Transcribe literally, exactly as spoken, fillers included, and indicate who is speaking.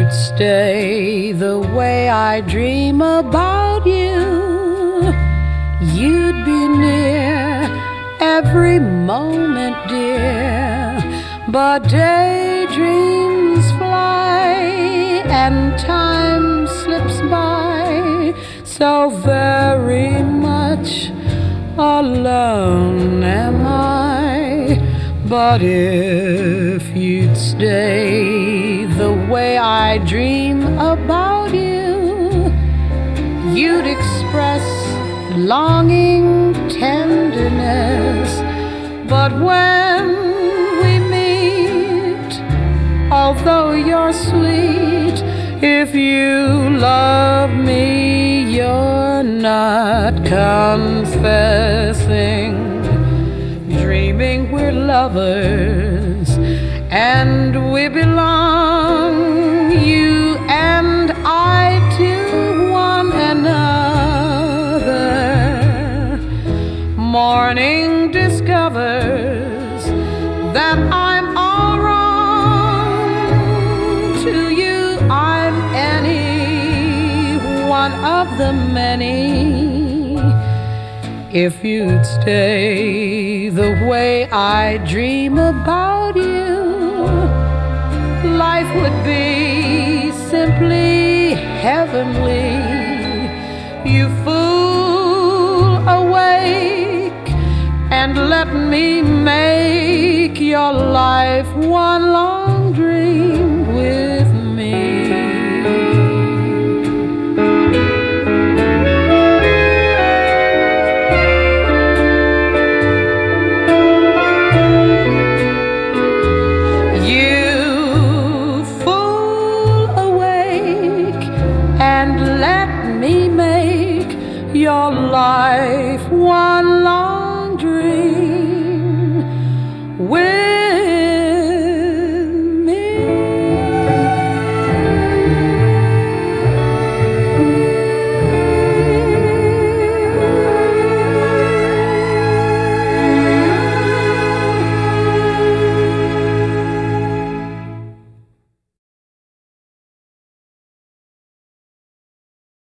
Speaker 1: you'd stay the way I dream about you, you'd be near every moment, dear. But daydreams fly and time slips by, so very much alone am I. But if you'd stay the way I dream about you, you'd express longing tenderness. But when we meet, although you're sweet, if you love me, you're not confessing. Dreaming we're lovers and we belong, you and I, to one another. Morning discovers that I'm all wrong. To you I'm any one of the many. If you'd stay the way I dream about you, life would be simply heavenly. You fool, awake and let me make your life one long dream.